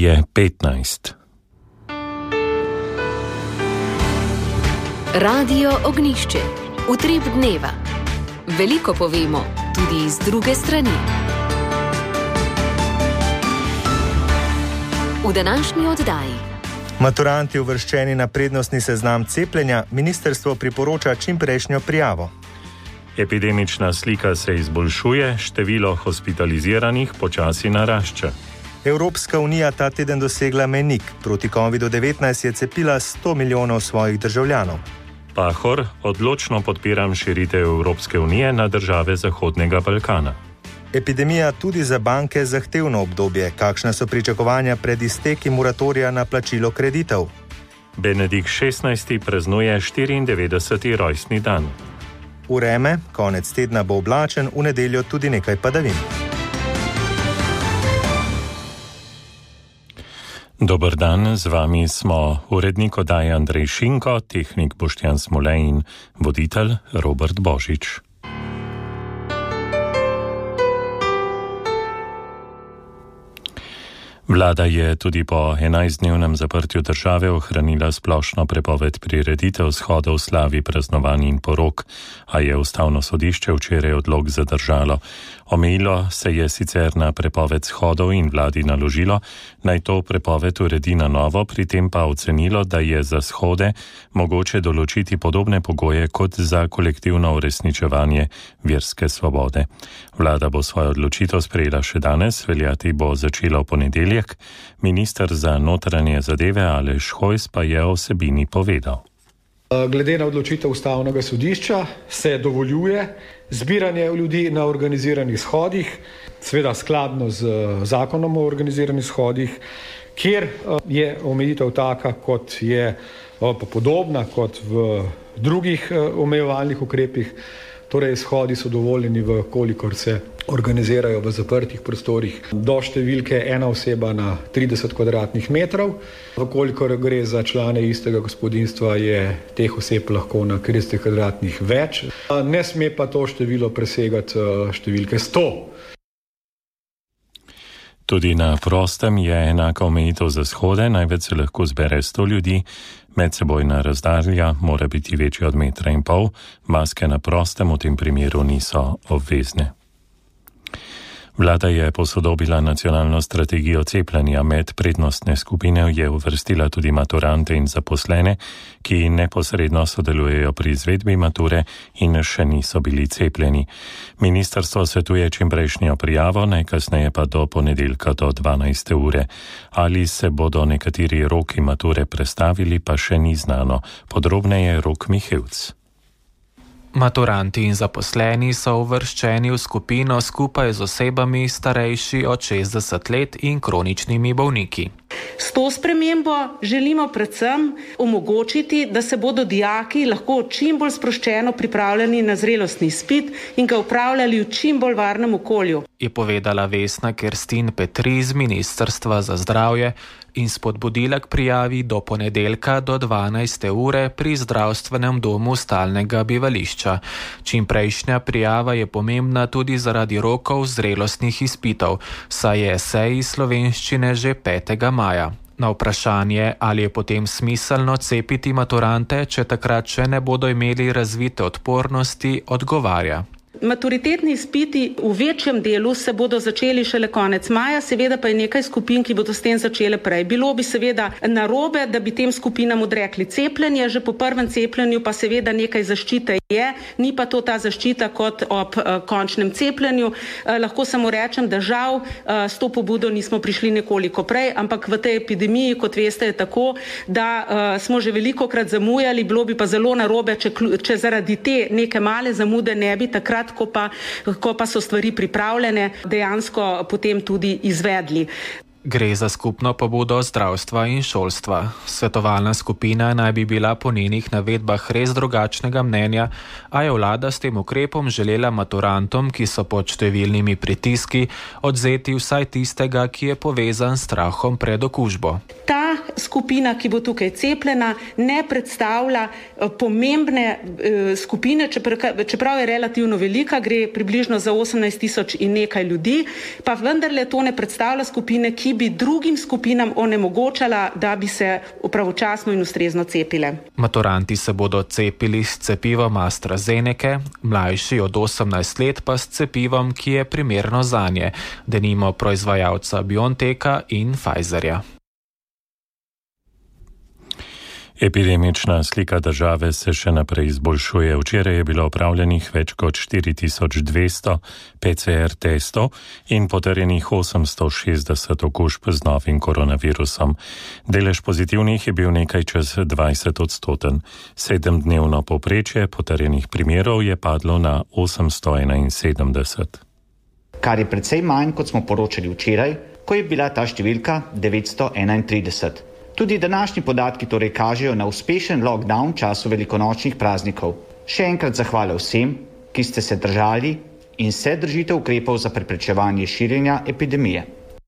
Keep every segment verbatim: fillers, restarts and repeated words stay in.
je petnajst. Radio Ognjišče. Utrip dneva. Veliko povemo, tudi iz druge strani. V današnji oddaji. Maturanti uvrščeni na prednostni seznam cepljenja, ministrstvo priporoča čimprejšnjo prijavo. Epidemična slika se izboljšuje, število hospitaliziranih počasi narašča. Evropska unija ta teden dosegla mejnik. Proti kovidu devetnajst je cepila sto milijonov svojih državljanov. Pahor, odločno podpiram širitev Evropske unije na države Zahodnega Balkana. Epidemija tudi za banke zahtevno obdobje. Kakšna so pričakovanja pred izteki moratorija na plačilo kreditov? Benedikt šestnajsti praznuje štiriindevetdeseti rojstni dan. Vreme, konec tedna bo oblačen, v nedeljo tudi nekaj padavin. Dober dan, z vami smo urednik oddaje Andrej Šinko, tehnik Boštjan Smolej in voditelj Robert Božič. Vlada je tudi po enajstdnevnem zaprtju države ohranila splošno prepoved prireditev, shodov, slavi, praznovanj in porok, a je ustavno sodišče včeraj odlok zadržalo. Omejilo se je sicer na prepoved shodov in vladi naložilo, naj to prepoved uredi na novo, pri tem pa ocenilo, da je za shode mogoče določiti podobne pogoje kot za kolektivno uresničevanje verske svobode. Vlada bo svojo odločitev sprejela še danes, veljati bo začela v ponedeljek. Minister za notranje zadeve Aleš Hojs pa je o vsebini povedal. Glede na odločitev ustavnega sodišča se dovoljuje zbiranje ljudi na organiziranih shodih, seveda skladno z zakonom o organiziranih shodih, kjer je omejitev taka, kot je podobna kot v drugih omejevalnih ukrepih. Torej, shodi so dovoljeni, v kolikor se organizirajo v zaprtih prostorih do številke ena oseba na trideset kvadratnih metrov. V kolikor gre za člane istega gospodinjstva, je teh oseb lahko na trideset kvadratnih več. Ne sme pa to število presegati številke sto. Tudi na prostem je enaka omejitev za shode, največ se lahko zbere sto ljudi, medsebojna razdalja mora biti večja od metra in pol, maske na prostem v tem primeru niso obvezne. Vlada je posodobila nacionalno strategijo cepljenja. Med prednostne skupine je uvrstila tudi maturante in zaposlene, ki neposredno sodelujejo pri izvedbi mature in še niso bili cepljeni. Ministrstvo svetuje čimprejšnjo prijavo, najkasneje pa do ponedeljka do dvanajste ure. Ali se bodo nekateri roki mature prestavili, pa še ni znano. Podrobneje Rok Mihevc. Maturanti in zaposleni so uvrščeni v skupino skupaj z osebami starejši od šestdeset let in kroničnimi bolniki. S to spremembo želimo predvsem omogočiti, da se bodo dijaki lahko čim bolj sproščeno pripravljeni na zrelostni izpit in ga upravljali v čim bolj varnem okolju. Je povedala Vesna Kerstin Petri z Ministrstva za zdravje in spodbudila k prijavi do ponedeljka do dvanajste ure pri zdravstvenem domu stalnega bivališča. Čimprejšnja prijava je pomembna tudi zaradi rokov zrelostnih izpitov, saj je esej iz slovenščine že petega maja. Na vprašanje, ali je potem smiselno cepiti maturante, če takrat še ne bodo imeli razvite odpornosti, odgovarja. Maturitetni izpiti v večjem delu se bodo začeli šele konec maja, seveda pa je nekaj skupin, ki bodo s tem začele prej. Bilo bi seveda narobe, da bi tem skupinam odrekli cepljenje, že po prvem cepljenju pa seveda nekaj zaščite je, ni pa to ta zaščita kot ob uh, končnem cepljenju. Uh, lahko samo rečem, da žal uh, s to pobudo nismo prišli nekoliko prej, ampak v tej epidemiji, kot veste, je tako, da uh, smo že velikokrat zamujali, bilo bi pa zelo narobe, če, če zaradi te neke male zamude ne bi takrat, Ko pa, ko pa so stvari pripravljene, dejansko potem tudi izvedli. Gre za skupno pobudo zdravstva in šolstva. Svetovalna skupina naj bi bila po njenih navedbah res drugačnega mnenja, a je vlada s tem ukrepom želela maturantom, ki so pod številnimi pritiski, odvzeti vsaj tistega, ki je povezan s strahom pred okužbo. Ta skupina, ki bo tukaj cepljena, ne predstavlja pomembne skupine, čeprav je relativno velika, gre približno za osemnajst tisoč in nekaj ljudi, pa vendarle to ne predstavlja skupine, ki bi drugim skupinam onemogočala, da bi se pravočasno in ustrezno cepile. Maturanti se bodo cepili s cepivom AstraZeneca, mlajši od osemnajst let pa s cepivom, ki je primerno zanje, denimo proizvajalca BioNTecha in Pfizerja. Epidemična slika države se še naprej izboljšuje. Včeraj je bilo opravljenih več kot štiri tisoč dvesto P C R testov in potrjenih osemsto šestdeset okužb z novim koronavirusom. Delež pozitivnih je bil nekaj čez dvajset odstoten. Sedemdnevno povprečje potrjenih primerov je padlo na osemsto enainsedemdeset. Kar je precej manj, kot smo poročali včeraj, ko je bila ta številka devetsto enaintrideset. Tudi današnji podatki torej kažejo na uspešen lockdown v času velikonočnih praznikov. Še enkrat zahvala vsem, ki ste se držali in se držite ukrepov za preprečevanje širjenja epidemije.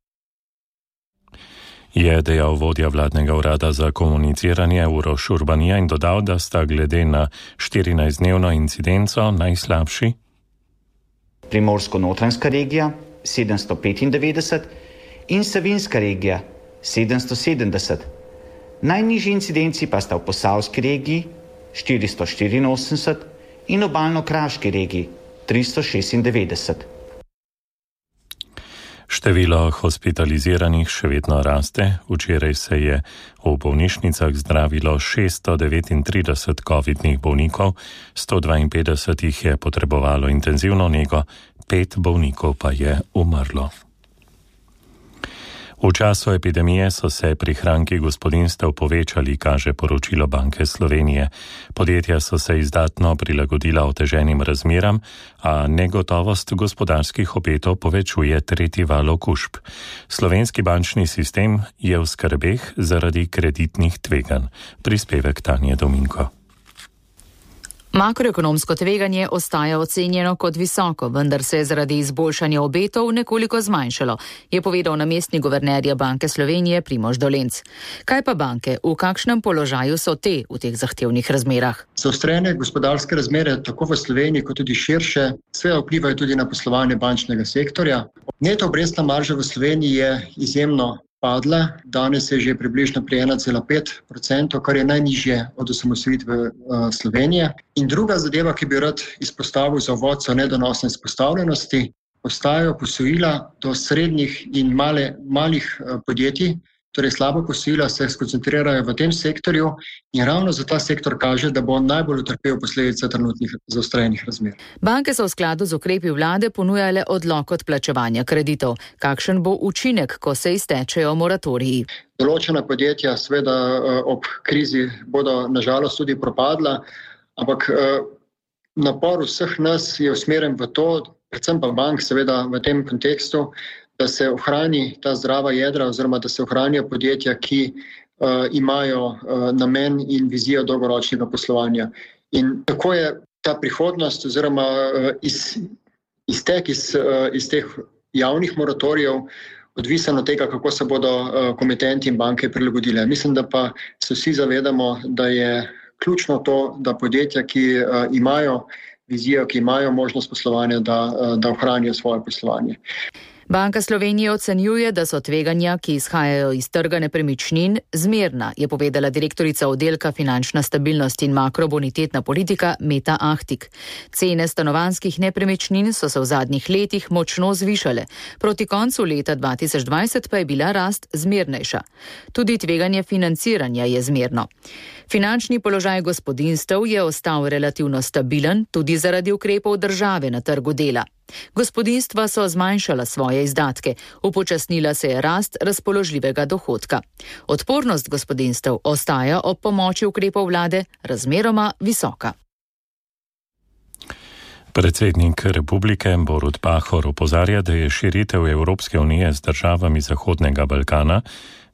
Je dejal vodja vladnega urada za komuniciranje Uroš Urbanija in dodal, da sta glede na štirinajstdnevno incidenco najslabši Primorsko-notranjska regija sedemsto petindevetdeset in Savinjska regija sedemsto sedemdeset. Najnižji incidenci pa sta v Posavski regiji štiristo štiriinosemdeset in Obalno-kraški regiji tristo šestindevetdeset. Število hospitaliziranih še vedno raste. Včeraj se je v bolnišnicah zdravilo šeststo devetintrideset covidnih bolnikov, sto dvainpetdeset jih je potrebovalo intenzivno nego, pet bolnikov pa je umrlo. V času epidemije so se prihranki gospodinjstev povečali, kaže poročilo Banke Slovenije. Podjetja so se izdatno prilagodila oteženim razmeram, a negotovost gospodarskih obetov povečuje tretji val okužb. Slovenski bančni sistem je v skrbeh zaradi kreditnih tveganj. Prispevek Tanje Dominko. Makroekonomsko tveganje ostaja ocenjeno kot visoko, vendar se je zaradi izboljšanja obetov nekoliko zmanjšalo, je povedal namestnik guvernerja Banke Slovenije Primož Dolenc. Kaj pa banke, v kakšnem položaju so te v teh zahtevnih razmerah? Zaostrene gospodarske razmere tako v Sloveniji kot tudi širše seveda vplivajo tudi na poslovanje bančnega sektorja. Neto obrestna marža v Sloveniji je izjemno padla, danes je že približno pri ena cela pet procenta, kar je najnižje od osamosvojitve uh, Slovenije. In druga zadeva, ki bi rad izpostavil za uvod, so nedonosne izpostavljenosti. Ostajajo posojila do srednjih in male, malih uh, podjetij, torej slabo posojila se skoncentrirajo v tem sektorju in ravno za ta sektor kaže, da bo najbolj utrpel posledice trenutnih zaostrenih razmer. Banke so v skladu z ukrepi vlade ponujale odlog odplačevanja kreditov. Kakšen bo učinek, ko se iztečejo moratoriji? Določena podjetja seveda ob krizi bodo nažalost tudi propadla, ampak napor vseh nas je usmerjen v to, predvsem pa bank seveda v tem kontekstu, da se ohrani ta zdrava jedra oziroma da se ohranijo podjetja, ki uh, imajo uh, namen in vizijo dolgoročnega poslovanja. In tako je ta prihodnost oziroma uh, iz, iztek iz, uh, iz teh javnih moratorijev odvisen od tega, kako se bodo uh, komitenti in banke prilagodile. Mislim, da pa se vsi zavedamo, da je ključno to, da podjetja, ki uh, imajo vizijo, ki imajo možnost poslovanja, da, uh, da ohranijo svoje poslovanje. Banka Slovenije ocenjuje, da so tveganja, ki izhajajo iz trga nepremičnin, zmerna, je povedala direktorica oddelka Finančna stabilnost in makrobonitetna politika Meta Ahtik. Cene stanovanjskih nepremičnin so se v zadnjih letih močno zvišale. Proti koncu leta dva tisoč dvajset pa je bila rast zmernejša. Tudi tveganje financiranja je zmerno. Finančni položaj gospodinjstev je ostal relativno stabilen, tudi zaradi ukrepov države na trgu dela. Gospodinjstva so zmanjšala svoje izdatke, upočasnila se je rast razpoložljivega dohodka. Odpornost gospodinjstev ostaja ob pomoči ukrepov vlade razmeroma visoka. Predsednik republike Borut Pahor opozarja, da je širitev Evropske unije z državami Zahodnega Balkana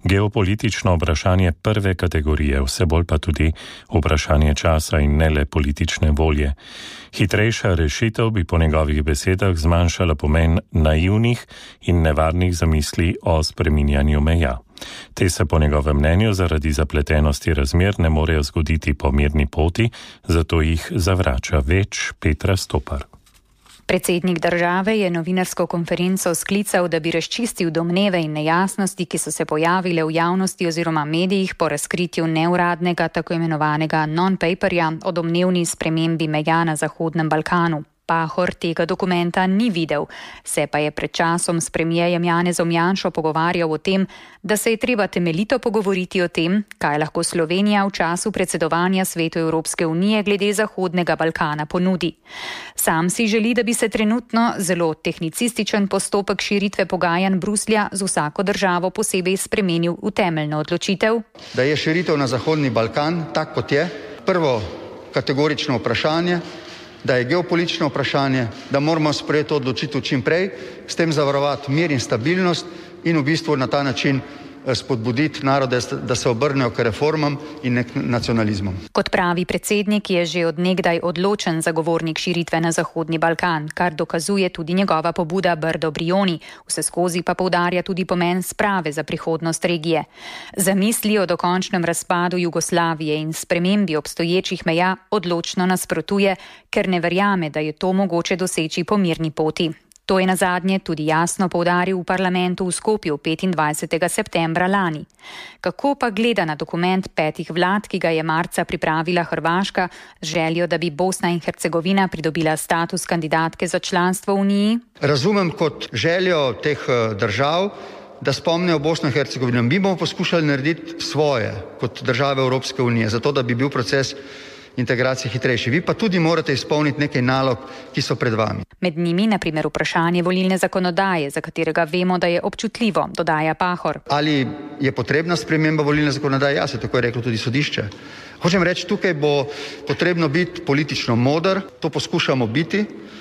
Geopolitično vprašanje prve kategorije, vse bolj pa tudi vprašanje časa in ne le politične volje. Hitrejša rešitev bi po njegovih besedah zmanjšala pomen naivnih in nevarnih zamisli o spreminjanju meja. Te se po njegovem mnenju zaradi zapletenosti razmer ne morejo zgoditi po mirni poti, zato jih zavrača več. Petra Stopar. Predsednik države je novinarsko konferenco sklical, da bi razčistil domneve in nejasnosti, ki so se pojavile v javnosti oziroma medijih po razkritju neuradnega tako imenovanega non-paperja o domnevni spremembi meja na Zahodnem Balkanu. Pahor tega dokumenta ni videl, se pa je pred časom s premierjem Janezom Janšo pogovarjal o tem, da se je treba temeljito pogovoriti o tem, kaj lahko Slovenija v času predsedovanja Svetu Evropske unije glede Zahodnega Balkana ponudi. Sam si želi, da bi se trenutno zelo tehnicističen postopek širitve pogajanj Bruslja z vsako državo posebej spremenil v temeljno odločitev. Da je širitev na Zahodni Balkan tak, kot je, prvo kategorično vprašanje, da je geopolitično vprašanje, da moramo sprejeti odločitev čim prej, s tem zavarovati mir in stabilnost in v bistvu na ta način spodbuditi narode, da se obrnejo k reformam in nacionalizmom. Kot pravi predsednik, je že od nekdaj odločen zagovornik širitve na Zahodni Balkan, kar dokazuje tudi njegova pobuda Brdo-Brioni, vseskozi pa poudarja tudi pomen sprave za prihodnost regije. Zamisli o dokončnem razpadu Jugoslavije in spremembi obstoječih meja odločno nasprotuje, ker ne verjame, da je to mogoče doseči po mirni poti. To je nazadnje tudi jasno poudaril v parlamentu v Skopju petindvajsetega septembra lani. Kako pa gleda na dokument petih vlad, ki ga je marca pripravila Hrvaška, z željo, da bi Bosna in Hercegovina pridobila status kandidatke za članstvo v Uniji? Razumem kot željo teh držav, da spomnijo Bosno in Hercegovino. Mi bomo poskušali narediti svoje kot države Evropske unije, zato da bi bil proces integracije hitrejši. Vi pa tudi morate izpolniti nekaj nalog, ki so pred vami. Med njimi, na primer, vprašanje volilne zakonodaje, za katerega vemo, da je občutljivo, dodaja Pahor. Ali je potrebna sprememba volilne zakonodaje? Ja, se tako je reklo tudi sodišče. Hočem reči, tukaj bo potrebno biti politično moder, to poskušamo biti.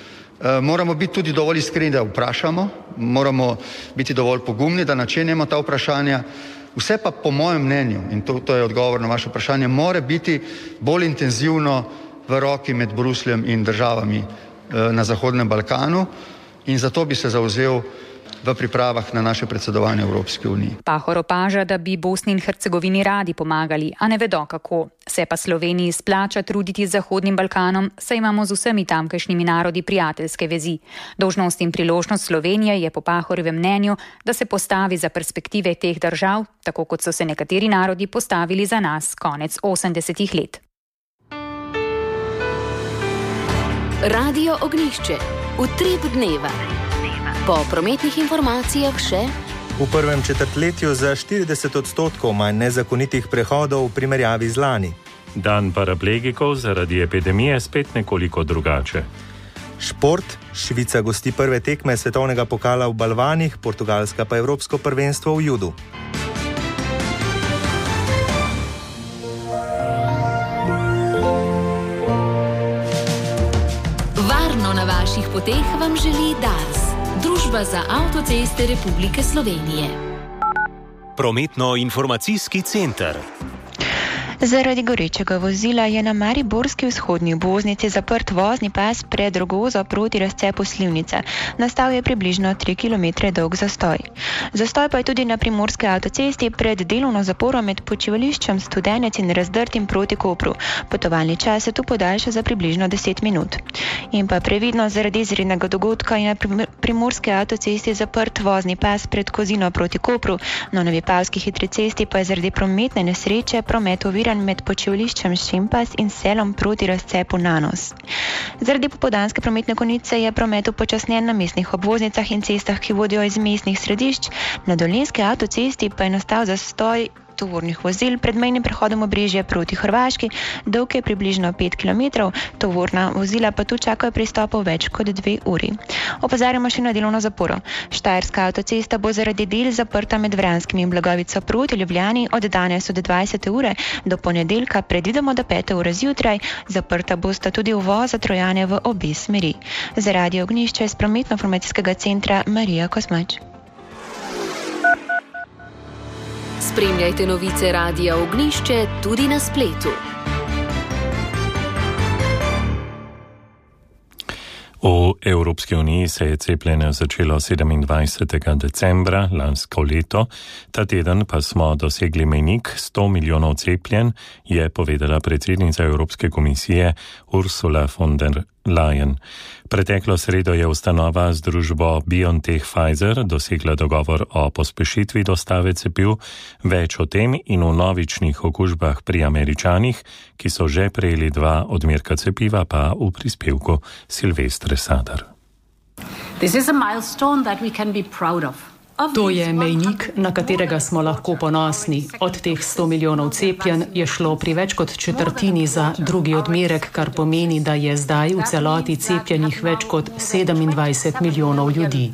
E, moramo biti tudi dovolj iskreni, da vprašamo, moramo biti dovolj pogumni, da načenjamo ta vprašanja. Vse pa po mojem mnenju, in to, to je odgovor na vaše vprašanje, mora biti bolj intenzivno v roki med Brusljem in državami eh, na Zahodnem Balkanu in zato bi se zavzel v pripravah na naše predsedovanje Evropske unije. Pahor opaža, da bi Bosni in Hercegovini radi pomagali, a ne vedo kako. Se pa Sloveniji splača truditi z Zahodnim Balkanom, saj imamo z vsemi tamkajšnjimi narodi prijateljske vezi. Dolžnost in priložnost Slovenije je po Pahorjevem mnenju, da se postavi za perspektive teh držav, tako kot so se nekateri narodi postavili za nas konec osemdesetih let. Radio Ognjišče. Utrip dneva. Po prometnih informacijah še. V prvem četrtletju za štirideset odstotkov manj nezakonitih prehodov v primerjavi z lani. Dan paraplegikov zaradi epidemije spet nekoliko drugače. Šport. Švica gosti prve tekme svetovnega pokala v balvanih, Portugalska pa evropsko prvenstvo v judu. Varno na vaših poteh vam želi Dars. Družba za avtoceste Republike Slovenije. Prometno-informacijski center. Zaradi gorečega vozila je na mariborski vzhodni obvoznici zaprt vozni pas pred Rogozo proti razcepu Slivnice. Nastal je približno tri kilometre dolg zastoj. Zastoj pa je tudi na primorski avtocesti pred delovno zaporo med počivališčem Studenec in Razdrtim proti Kopru. Potovalni čas se tu podaljša za približno deset minut. In pa previdno, zaradi izrednega dogodka je na primorski avtocesti zaprt vozni pas pred Kozino proti Kopru. Na Novipavski hitri cesti pa je zaradi prometne nesreče promet oviran med počivališčem Šimpas in selom proti razcepu Nanos. Zaradi popoldanske prometne konice je promet upočasnjen na mestnih obvoznicah in cestah, ki vodijo iz mestnih središč. Na dolenjski avtocesti pa je nastal zastoj tovornih vozil pred mejnim prehodom Obrežje proti Hrvaški, dolg je približno pet kilometrov, tovorna vozila pa tu čakajo pristopov več kot dve uri. Opozarjamo še na delovno zaporo. Štajerska avtocesta bo zaradi del zaprta med Vranskimi in Blagovico proti Ljubljani od danes od dvajsete ure do ponedeljka, predvidoma do pete ure zjutraj. Zaprta bosta tudi uvoza Trojane v obe smeri. Za Radio Ognjišče iz prometno-informacijskega centra Marija Kosmač. Spremljajte novice Radia Ognišče tudi na spletu. V Evropski uniji se je cepljenje začelo sedemindvajsetega decembra lansko leto, ta teden pa smo dosegli mejnik sto milijonov cepljen, je povedala predsednica Evropske komisije Ursula von der Leyen. Preteklo sredo je ustanova z družbo BioNTech Pfizer dosegla dogovor o pospešitvi dostave cepiv, več o tem in o novičnih okužbah pri Američanih, ki so že prejeli dva odmerka cepiva, pa v prispevku Silvestre Sadar. This is a milestone that we can be proud of. To je mejnik, na katerega smo lahko ponosni. Od teh sto milijonov cepljen je šlo pri več kot četrtini za drugi odmerek, kar pomeni, da je zdaj v celoti cepljenih več kot sedemindvajset milijonov ljudi.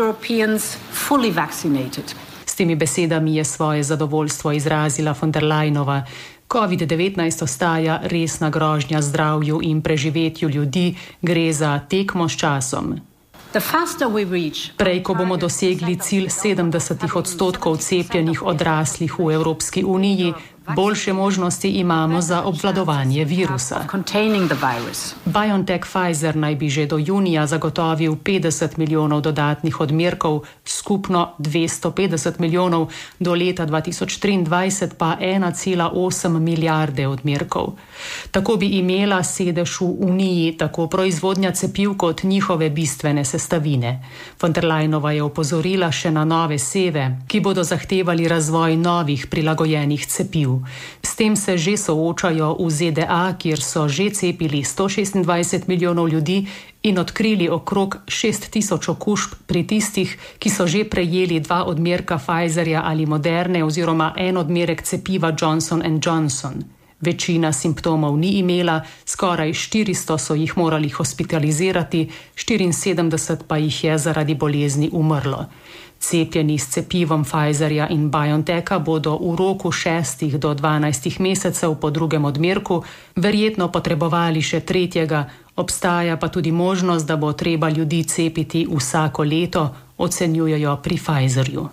S temi besedami je svoje zadovoljstvo izrazila von der Leyenova. covid devetnajst ostaja resna grožnja zdravju in preživetju ljudi, gre za tekmo s časom. Prej, ko bomo dosegli cilj sedemdeset odstotkov cepljenih odraslih v Evropski uniji, boljše možnosti imamo za obvladovanje virusa. BioNTech Pfizer naj bi že do junija zagotovil petdeset milijonov dodatnih odmerkov, skupno dvesto petdeset milijonov, do leta dva tisoč triindvajset pa ena cela osem milijarde odmerkov. Tako bi imela sedež v Uniji tako proizvodnja cepiv kot njihove bistvene sestavine. Von der Leyenova je opozorila še na nove seve, ki bodo zahtevali razvoj novih prilagojenih cepiv. S tem se že soočajo v Z D A, kjer so že cepili sto šestindvajset milijonov ljudi in odkrili okrog šest tisoč okužb pri tistih, ki so že prejeli dva odmerka Pfizerja ali Moderne oziroma en odmerek cepiva Johnson and Johnson. Večina simptomov ni imela, skoraj štiristo so jih morali hospitalizirati, štiriinsedemdeset pa jih je zaradi bolezni umrlo. Cepljeni s cepivom Pfizerja in BioNTecha bodo v roku šestih do dvanajstih mesecev po drugem odmerku verjetno potrebovali še tretjega, obstaja pa tudi možnost, da bo treba ljudi cepiti vsako leto, ocenjujejo pri Pfizerju.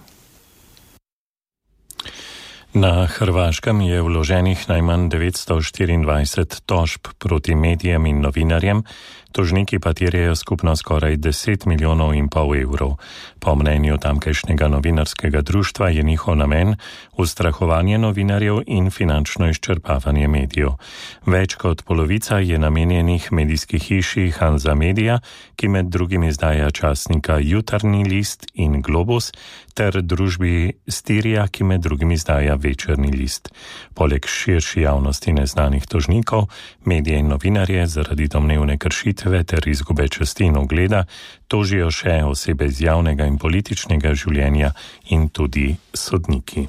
Na Hrvaškem je vloženih najmanj devetsto štiriindvajset tožb proti medijem in novinarjem, tožniki pa terjajo skupno skoraj deset milijonov in pol evrov. Po mnenju tamkajšnjega novinarskega društva je njihov namen ustrahovanje novinarjev in finančno izčrpavanje medijev. Več kot polovica je namenjenih medijski hiši Hansa Media, ki med drugim izdaja časnika Jutarnji list in Globus, ter družbi Stirija, ki med drugim izdaja Večerni list. Poleg širši javnosti neznanih tožnikov, medije in novinarje zaradi domnevne kršitve ter izgube časti in ugleda tožijo še osebe iz javnega in političnega življenja in tudi sodniki.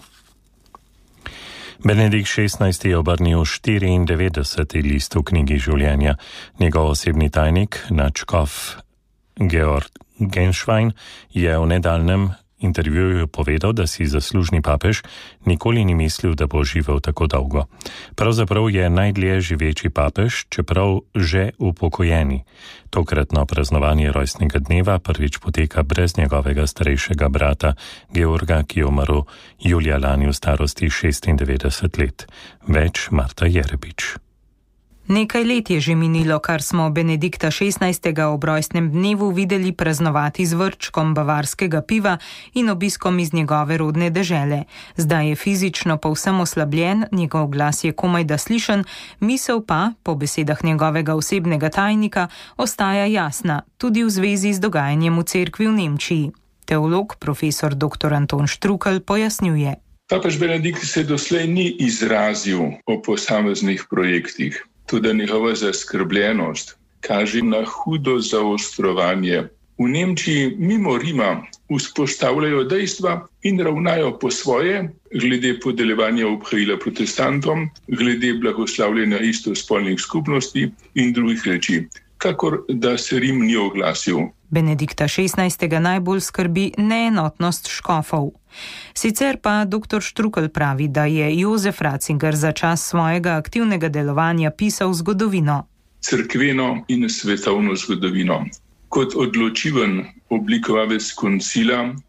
Benedikt šestnajsti je obrnil štiriindevetdeseti list v knjigi življenja. Njegov osebni tajnik, nadškof Georg Genšvajn, je v nedavnem intervjuju povedal, da si zaslužni papež nikoli ni mislil, da bo živel tako dolgo. Pravzaprav je najdlje živeči papež, čeprav že upokojeni. Tokratno praznovanje rojstnega dneva prvič poteka brez njegovega starejšega brata Georga, ki je umrl julija lani v starosti šestindevetdeset let. Več Marta Jerebič. Nekaj let je že minilo, kar smo Benedikta šestnajstega ob rojstnem dnevu videli praznovati z vrčkom bavarskega piva in obiskom iz njegove rodne dežele. Zdaj je fizično povsem oslabljen, njegov glas je komajda slišen, misel pa, po besedah njegovega osebnega tajnika, ostaja jasna, tudi v zvezi z dogajanjem v cerkvi v Nemčiji. Teolog profesor doktor Anton Štrukelj pojasnjuje. Papež Benedikt se doslej ni izrazil o posameznih projektih. Tudi njegova zaskrbljenost kaže na hudo zaostrovanje. V Nemčiji mimo Rima vzpostavljajo dejstva in ravnajo po svoje, glede podeljevanja obhajila protestantom, glede blagoslavljanja istospolnih skupnosti in drugih reči, kakor da se Rim ni oglasil. Benedikta šestnajstega najbolj skrbi neenotnost škofov. Sicer pa doktor Štrukelj pravi, da je Jozef Ratzinger za čas svojega aktivnega delovanja pisal zgodovino. Cerkveno in svetovno zgodovino. Kot odločiven oblikovalec koncila,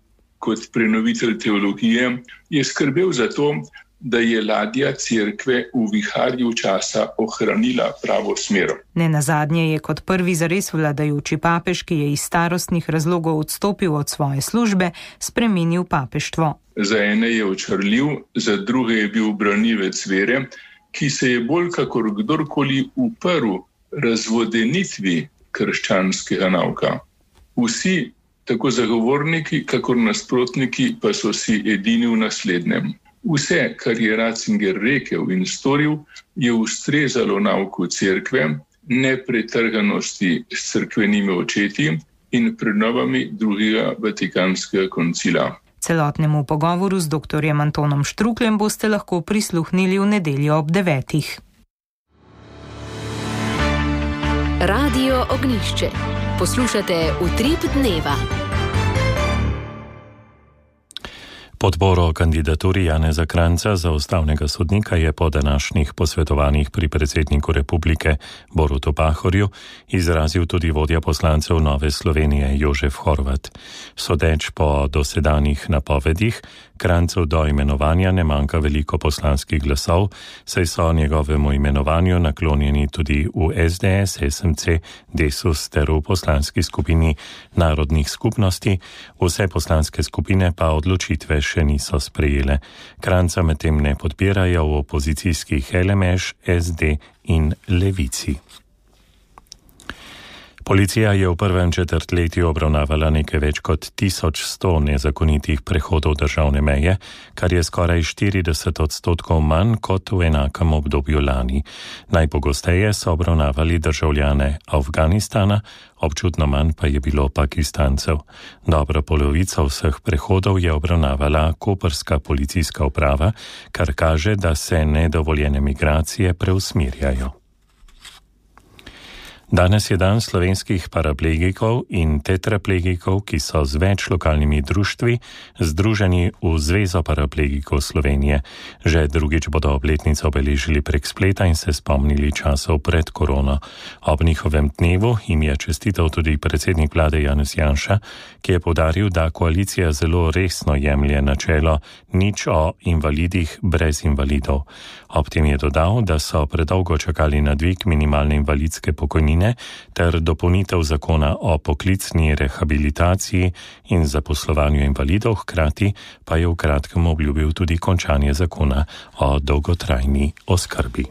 kot prenovitelj teologije, je skrbel za to, da je ladja cerkve v viharju časa ohranila pravo smer. Nenazadnje je kot prvi zares vladajoči papež, ki je iz starostnih razlogov odstopil od svoje službe, spremenil papeštvo. Za ene je očarljiv, za druge je bil branivec vere, ki se je bolj kakor kdorkoli uprl razvodenitvi krščanskega nauka. Vsi, tako zagovorniki, kakor nasprotniki, pa so si edini v naslednjem. Vse, kar je Ratzinger rekel in storil, je ustrezalo nauku cerkve, nepretrganosti s cerkvenimi očeti in prenovami drugega Vatikanskega koncila. Celotnemu pogovoru z doktorjem Antonom Štrukljem boste lahko prisluhnili v nedeljo ob devetih. Radio Ognjišče. Poslušate Utrip dneva. Podporo kandidaturi Janeza Kranjca za ustavnega sodnika je po današnjih posvetovanjih pri predsedniku republike Borutu Pahorju izrazil tudi vodja poslancev Nove Slovenije Jožef Horvat. Sodeč po dosedanjih napovedih, Kranjcev do imenovanja ne manjka veliko poslanskih glasov, saj so njegovemu imenovanju naklonjeni tudi v S D S, S M C, Desus ter v poslanski skupini narodnih skupnosti, vse poslanske skupine pa odločitve še niso sprejele. Kranjca medtem ne podpirajo v opozicijskih L M Š, S D in Levici. Policija je v prvem četrtletju obravnavala nekaj več kot tisoč sto nezakonitih prehodov državne meje, kar je skoraj štirideset odstotkov manj kot v enakem obdobju lani. Najpogosteje so obravnavali državljane Afganistana, občutno manj pa je bilo Pakistancev. Dobro polovico vseh prehodov je obravnavala koprska policijska uprava, kar kaže, da se nedovoljene migracije preusmirjajo. Danes je dan slovenskih paraplegikov in tetraplegikov, ki so z več lokalnimi društvi združeni v Zvezo paraplegikov Slovenije. Že drugič bodo obletnico obeležili prek spleta in se spomnili časov pred korono. Ob njihovem dnevu jim je čestital tudi predsednik vlade Janez Janša, ki je poudaril, da koalicija zelo resno jemlje načelo nič o invalidih brez invalidov. Ob tem je dodal, da so predolgo čakali na dvig minimalne invalidske pokojnine ter dopolnitev zakona o poklicni rehabilitaciji in zaposlovanju invalidov, hkrati pa je v kratkem obljubil tudi končanje zakona o dolgotrajni oskrbi.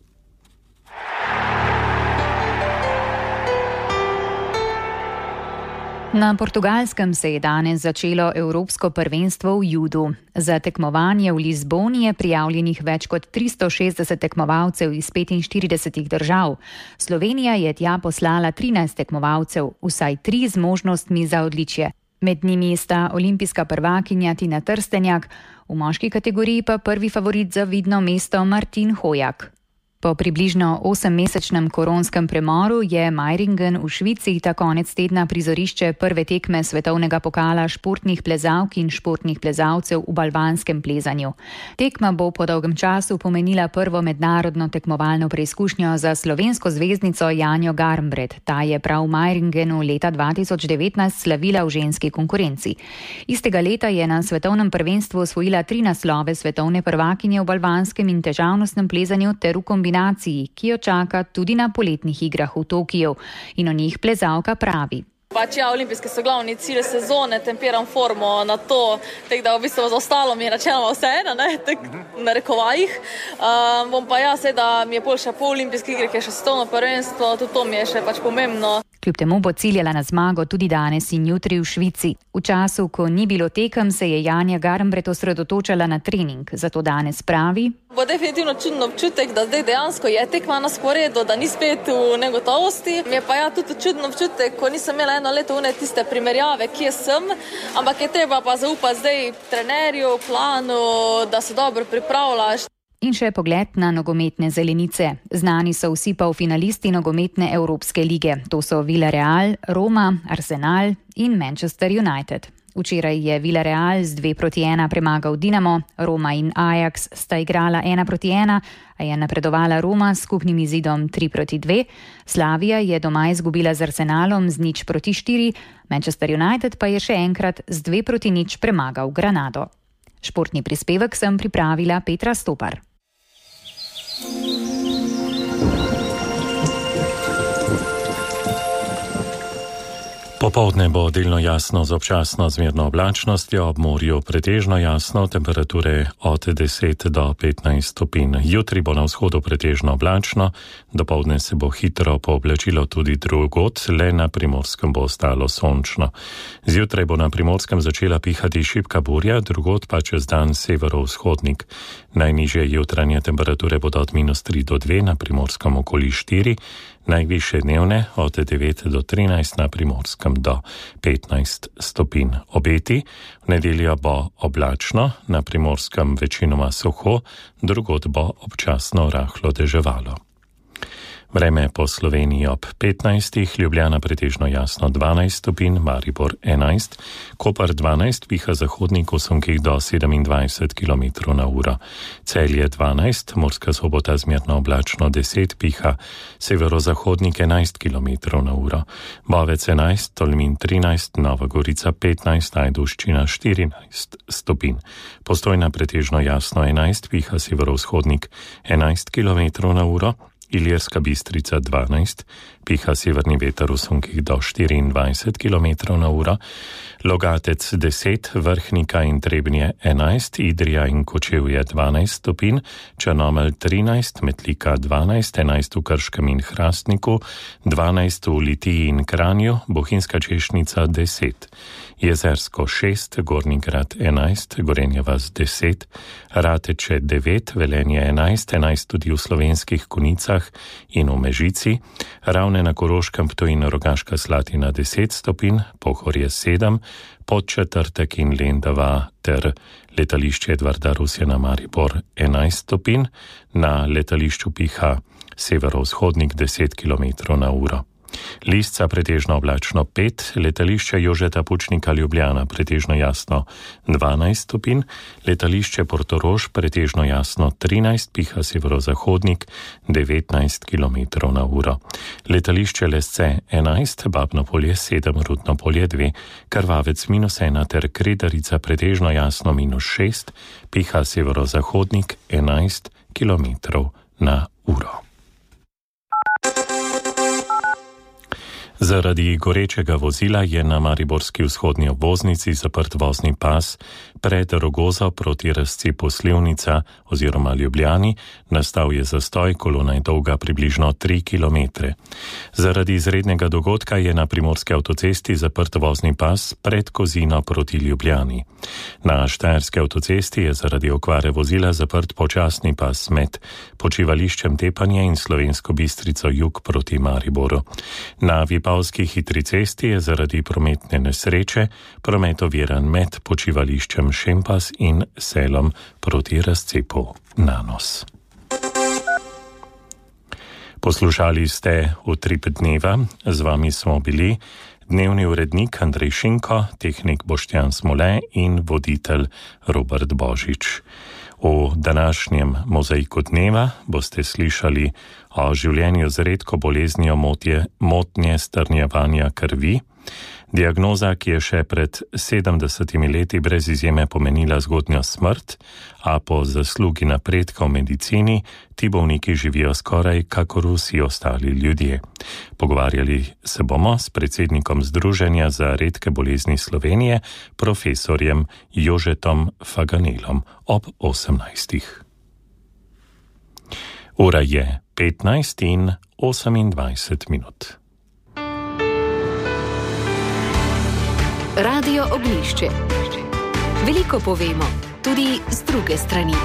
Na Portugalskem se je danes začelo Evropsko prvenstvo v judu. Za tekmovanje v Lizboni je prijavljenih več kot tristo šestdeset tekmovalcev iz petinštiridesetih držav. Slovenija je tja poslala trinajst tekmovalcev, vsaj tri z možnostmi za odličje. Med njimi sta olimpijska prvakinja Tina Trstenjak, v moški kategoriji pa prvi favorit za vidno mesto Martin Hojak. Po približno osemmesečnem koronskem premoru je Meiringen v Švici ta konec tedna prizorišče prve tekme svetovnega pokala športnih plezalk in športnih plezalcev v balvanskem plezanju. Tekma bo po dolgem času pomenila prvo mednarodno tekmovalno preizkušnjo za slovensko zvezdnico Janjo Garnbret. Ta je prav v Meiringenu leta dva tisoč devetnajst slavila v ženski konkurenci. Istega leta je na svetovnem prvenstvu osvojila tri naslove svetovne prvakinje v balvanskem in težavnostnem plezanju ter v kombinaciji, ki jo čaka tudi na poletnih igrah v Tokiju. In o njih plezalka pravi. Pač ja, olimpijske so glavni cilj sezone, tempiram formo na to, tako da v bistvu za ostalo mi je načeloma vseeno, ne, tak na rekovajih. Um, bom pa ja, seveda mi je boljša po olimpijskih igrah, je še svetovno prvenstvo, tudi to mi je še pač pomembno. Kljub temu bo ciljala na zmago tudi danes in jutri v Švici. V času, ko ni bilo tekem, se je Janja Garnbret osredotočala na trening, zato danes pravi. Bo definitivno čudno občutek, da zdaj dejansko je tekma na sporedu, da ni spet v negotovosti. Mi je pa ja tudi čudno občutek, ko nisem imela eno leto une tiste primerjave, kje sem, ampak je treba pa zaupati zdaj trenerju, planu, da se dobro pripravljaš. In še pogled na nogometne zelenice. Znani so vsi polfinalisti nogometne Evropske lige. To so Villarreal, Roma, Arsenal in Manchester United. Včeraj je Villarreal z dve proti ena premagal Dinamo, Roma in Ajax sta igrala ena proti ena, a je napredovala Roma s skupnim izidom tri proti dve. Slavija je doma izgubila z Arsenalom z nič proti štiri, Manchester United pa je še enkrat z dve proti nič premagal Granado. Športni prispevek sem pripravila Petra Stopar. Popoldne bo delno jasno z občasno zmerno oblačnostjo, ob morju pretežno jasno, temperature od deset do petnajst stopinj. Jutri bo na vzhodu pretežno oblačno, dopoldne se bo hitro pooblačilo tudi drugod, le na Primorskem bo ostalo sončno. Zjutraj bo na Primorskem začela pihati šibka burja, drugod pa čez dan severovzhodnik. Najnižje jutranje temperature bodo od minus tri do dve, na Primorskem okoli štiri, najvišje dnevne od devet do trinajst, na Primorskem do petnajst stopinj. Obeti, v nedeljo bo oblačno, na Primorskem večinoma suho, drugod bo občasno rahlo deževalo. Vreme po Sloveniji ob petnajstih, Ljubljana pretežno jasno dvanajst stopinj, Maribor enajst, Koper dvanajst, piha zahodnik v sunkih do sedemindvajset kilometrov na uro. Celje dvanajst, Murska Sobota zmerno oblačno deset, piha severozahodnik enajst kilometrov na uro. Bovec enajst, Tolmin trinajst, Nova Gorica petnajst, Ajdovščina štirinajst stopinj. Postojna pretežno jasno enajst, piha severovzhodnik enajst kilometrov na uro. Ilirska Bistrica dvanajst, piha severni veter v sunkih do štiriindvajset kilometrov na uro, Logatec deset, Vrhnika in Trebnje enajst, Idrija in Kočevje dvanajst stopinj, Črnomelj trinajst, Metlika dvanajst, enajst v Krškem in Hrastniku, dvanajst v Litiji in Kranju, Bohinjska Češnica deset, Jezersko šest, Gornji Grad enajst, Gorenja vas deset, Rateče devet, Velenje enajst, enajst tudi v Slovenskih Konicah in v Mežici, Ravne na Koroškem, Ptuj in Rogaška Slatina deset stopinj, Pohorje sedem, Podčetrtek in Lendava ter letališče Edvarda Rusjana Maribor enajst stopinj, na letališču piha severovzhodnik deset kilometrov na uro. Lisca pretežno oblačno pet, letališče Jožeta Pučnika Ljubljana pretežno jasno dvanajst stopinj, letališče Portorož pretežno jasno trinajst, piha severozahodnik devetnajst kilometrov na uro. Letališče Lesce enajst, Babno polje sedem, Rudno polje dve, Krvavec minus ena ter Kredarica pretežno jasno minus šest, piha severozahodnik enajst kilometrov na uro. Zaradi gorečega vozila je na mariborski vzhodni obvoznici zaprt vozni pas pred Rogozo proti razcepu Slivnica oziroma Ljubljani. Nastal je zastoj, kolona je dolga približno tri kilometre. Zaradi izrednega dogodka je na primorski avtocesti zaprt vozni pas pred Kozino proti Ljubljani. Na štajerski avtocesti je zaradi okvare vozila zaprt počasni pas med počivališčem Tepanje in Slovensko Bistrico jug proti Mariboru. Na Vipavski hitri cesti je zaradi prometne nesreče promet oviran med počivališčem Šempas in selom proti razcepu Nanos. Poslušali ste Utrip dneva, z vami smo bili dnevni urednik Andrej Šinko, tehnik Boštjan Smole in voditelj Robert Božič. V današnjem mozaiku dneva boste slišali o življenju z redko boleznijo motje, motnje strnjevanja krvi, diagnoza, ki je še pred sedemdesetimi leti brez izjeme pomenila zgodnjo smrt, a po zaslugi napredka v medicini ti bolniki živijo skoraj kakor vsi ostali ljudje. Pogovarjali se bomo s predsednikom Združenja za redke bolezni Slovenije, profesorjem Jožetom Faganelom ob osemnajstih. Ura je petnajst in osemindvajset minut. Radio Oglišče. Veliko povemo, tudi z druge strani.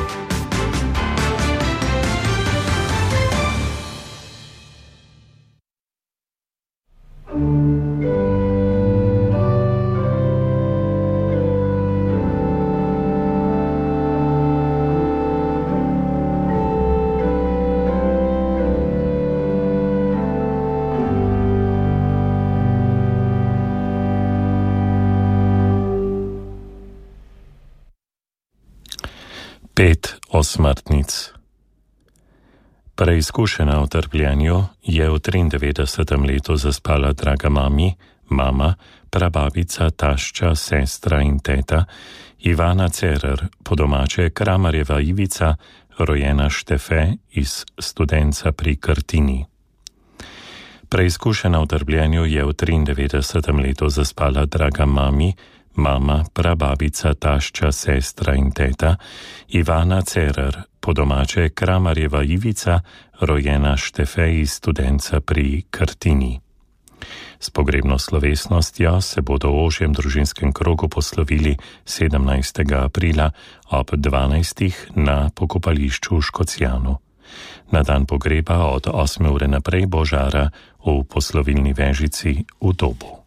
Osmrtnic. Preizkušena v trpljenju je v triindevetdesetem letu zaspala draga mami, mama, prababica, tašča, sestra in teta Ivana Cerer, po domače Kramarjeva Ivica, rojena Štefe iz Studenca pri Krtini. Preizkušena v trpljenju je v triindevetdesetem letu zaspala draga mami, mama, prababica, tašča, sestra in teta Ivana Cerer, po domače Kramarjeva Ivica, rojena Štefe iz Studenca pri Krtini. S pogrebno slovesnostjo se bodo v ožjem družinskem krogu poslovili sedemnajstega aprila ob dvanajstih na pokopališču v Škocjanu. Na dan pogreba od osme ure naprej bo žara v poslovilni vežici v Dobu.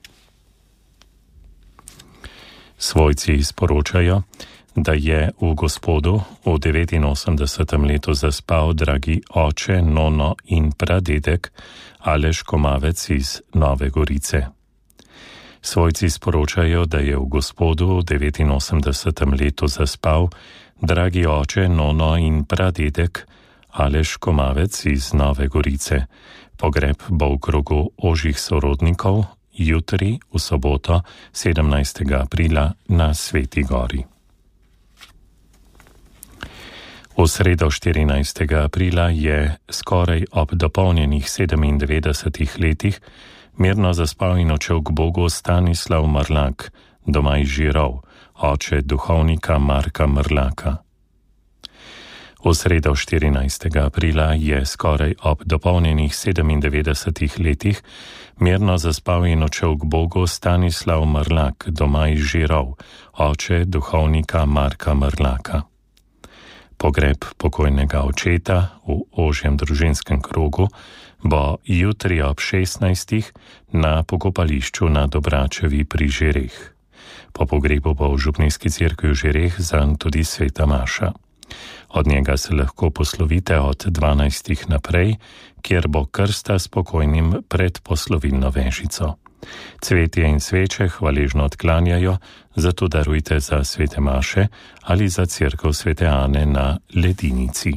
Svojci sporočajo, da je v Gospodu v devetinosemdesetem letu zaspal dragi oče, nono in pradedek Aleš Komavec iz Nove Gorice. Svojci sporočajo, da je v Gospodu v devetinosemdesetem letu zaspal dragi oče, nono in pradedek Aleš Komavec iz Nove Gorice. Pogreb bo v krogu ožjih sorodnikov jutri v soboto sedemnajstega aprila na Sveti Gori. V sredo štirinajstega aprila je skoraj ob dopolnjenih sedemindevetdesetih letih mirno zaspal in odšel k Bogu Stanislav Mrlak, doma iz Žirov, oče duhovnika Marka Mrlaka. V sredo štirinajstega aprila je skoraj ob dopolnjenih sedemindevetdesetih letih mirno zaspal in odšel k Bogu Stanislav Mrlak, doma iz Žirov, oče duhovnika Marka Mrlaka. Pogreb pokojnega očeta v ožjem družinskem krogu bo jutri ob šestnajstih na pokopališču na Dobračevi pri Žireh. Po pogrebu bo v župnijski cerkvi v Žireh zanj tudi sveta maša. Od njega se lahko poslovite od dvanajstih naprej, kjer bo krsta s pokojnim pred poslovilno vežico. Cvetje in sveče hvaležno odklanjajo, zato darujte za svete maše ali za cerkev svete Ane na Ledinici.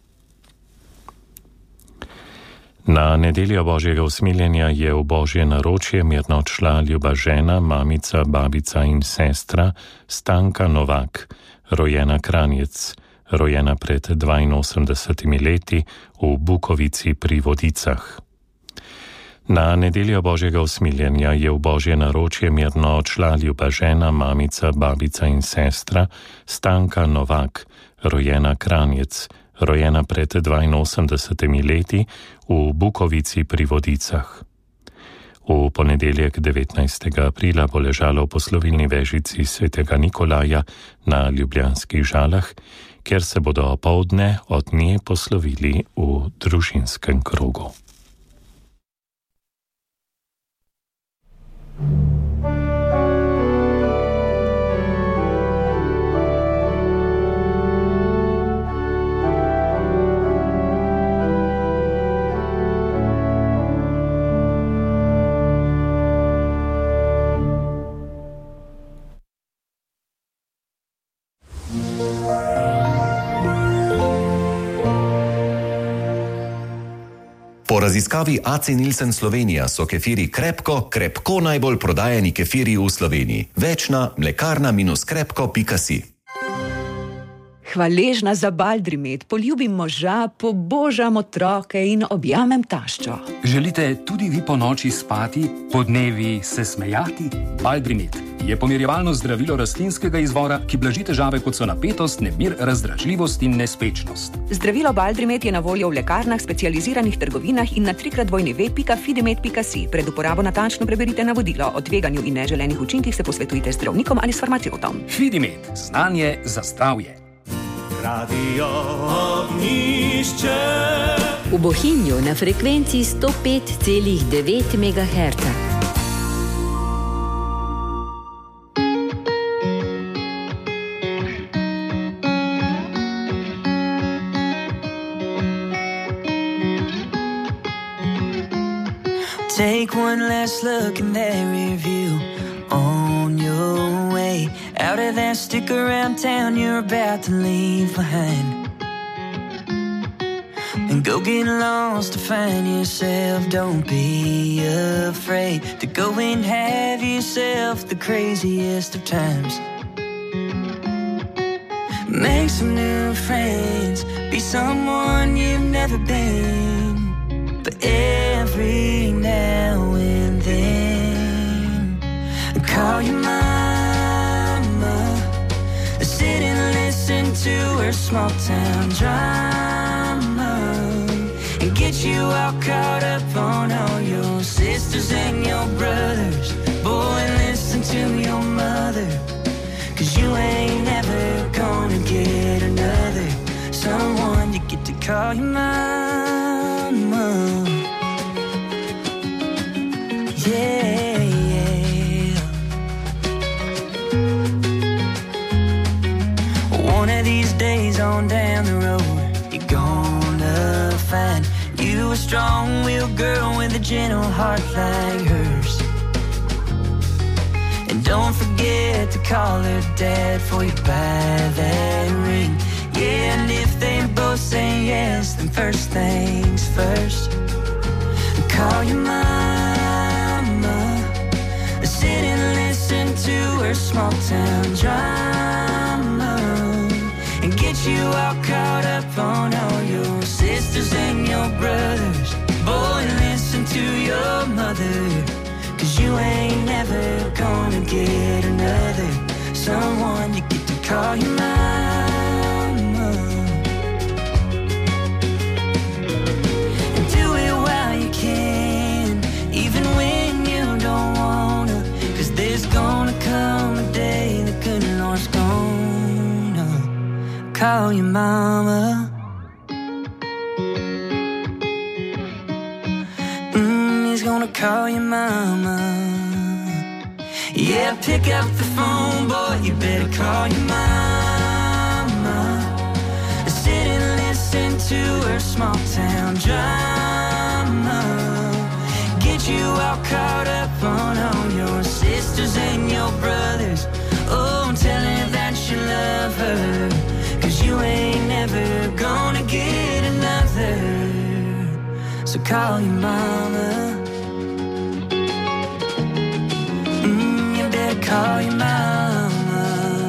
Na nedeljo Božjega usmiljenja je v Božje naročje mirno odšla ljuba žena, mamica, babica in sestra Stanka Novak, rojena Kranjec, rojena pred dvainosemdesetimi leti v Bukovici pri Vodicah. Na nedeljo Božjega usmiljenja je v Božje naročje mirno odšla ljuba žena, mamica, babica in sestra Stanka Novak, rojena Kranjec, rojena pred dvainosemdesetimi leti v Bukovici pri Vodicah. V ponedeljek devetnajstega aprila bo ležalo v poslovilni vežici svetega Nikolaja na Ljubljanskih Žalah, kjer se bodo opoldne od nje poslovili v družinskem krogu. Po raziskavi A C Nielsen Slovenija so kefiri krepko, krepko najbolj prodajani kefiri v Sloveniji. Več na mlekarna krepko pika si. Hvaležna za Baldrimet, poljubim moža, pobožam otroke in objamem taščo. Želite tudi vi po noči spati, po dnevi se smejati? Baldrimet je pomirjevalno zdravilo rastlinskega izvora, ki blaži težave kot so napetost, nemir, razdražljivost in nespečnost. Zdravilo Baldrimet je na voljo v lekarnah, specializiranih trgovinah in na trikrat dvojni ve pika fidemet pika si. Pred uporabo natančno preberite navodilo. O tveganju in neželenih učinkih se posvetujte z zdravnikom ali s farmacevtom. Fidemet, znanje za zdravje. Radio Ognjišče. V Bohinju na frekvenci sto pet celih devet megaherca. Take one last look in their rear view. On your way out of that stick around town you're about to leave behind. and go get lost to find yourself. Don't be afraid to go and have yourself the craziest of times. Make some new friends, be someone you've never been. But every now and then, call your mama, sit and listen to her small town drama, and get you all caught up on all your sisters and your brothers. Boy, listen to your mother, 'cause you ain't never gonna get another someone you get to call your mama. Yeah, yeah. One of these days on down the road, you're gonna find you a strong-willed girl with a gentle heart like hers. And don't forget to call her dad before you buy that ring. Yeah, and if they both say yes, then first things first, call your mama, sit and listen to her small town drama, and get you all caught up on all your sisters and your brothers. Boy, listen to your mother, 'cause you ain't never gonna get another someone you get to call your mama. And do it while you can, even when you don't wanna, 'cause there's gonna come a day the good Lord's gonna call your mama. Gonna call your mama. Yeah, pick up the phone, boy, you better call your mama. Sit and listen to her small town drama, get you all caught up on all your sisters and your brothers. Oh, tell her that you love her, 'cause you ain't never gonna get another. So call your mama. Call your mama.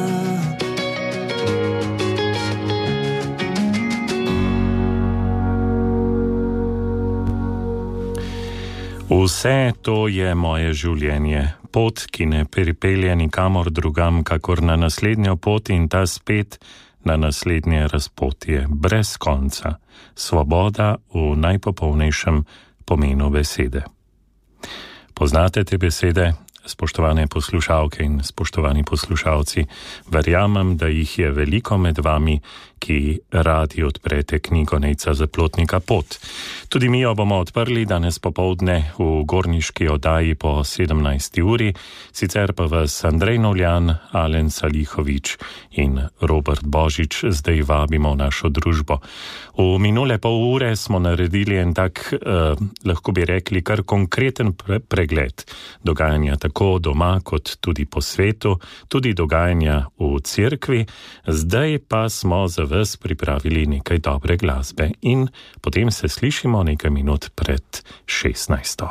Vse to je moje življenje, pot, ki ne pripelje nikamor drugam, kakor na naslednjo pot in ta spet na naslednje razpotje, brez konca, svoboda v najpopolnejšem pomenu besede. Poznate te besede? Spoštovane poslušalke in spoštovani poslušalci, verjamem, da jih je veliko med vami, ki radi odprete knjigo Nejca Zaplotnika Pot. Tudi mi jo bomo odprli danes popoldne v gorniški oddaji po sedemnajsti uri, sicer pa vas Andrej Novljan, Alen Salihovič in Robert Božič zdaj vabimo v našo družbo. V minule pol ure smo naredili en tak, eh, lahko bi rekli, kar konkreten pre- pregled dogajanja tako doma kot tudi po svetu, tudi dogajanja v cerkvi. Zdaj pa smo za vas pripravili nekaj dobre glasbe in potem se slišimo nekaj minut pred šestnajsto.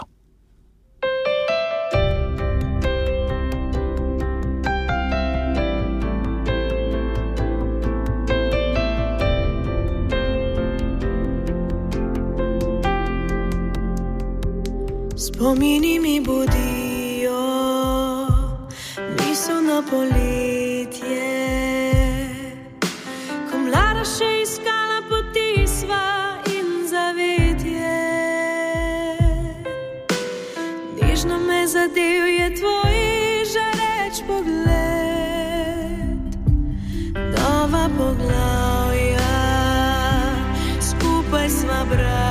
Spomini mi budijo, niso na poletje, ko mlada še iskala poti sva in zavetje. Nežno me zadev je tvoj žareč pogled, nova poglavja, skupaj sva brala.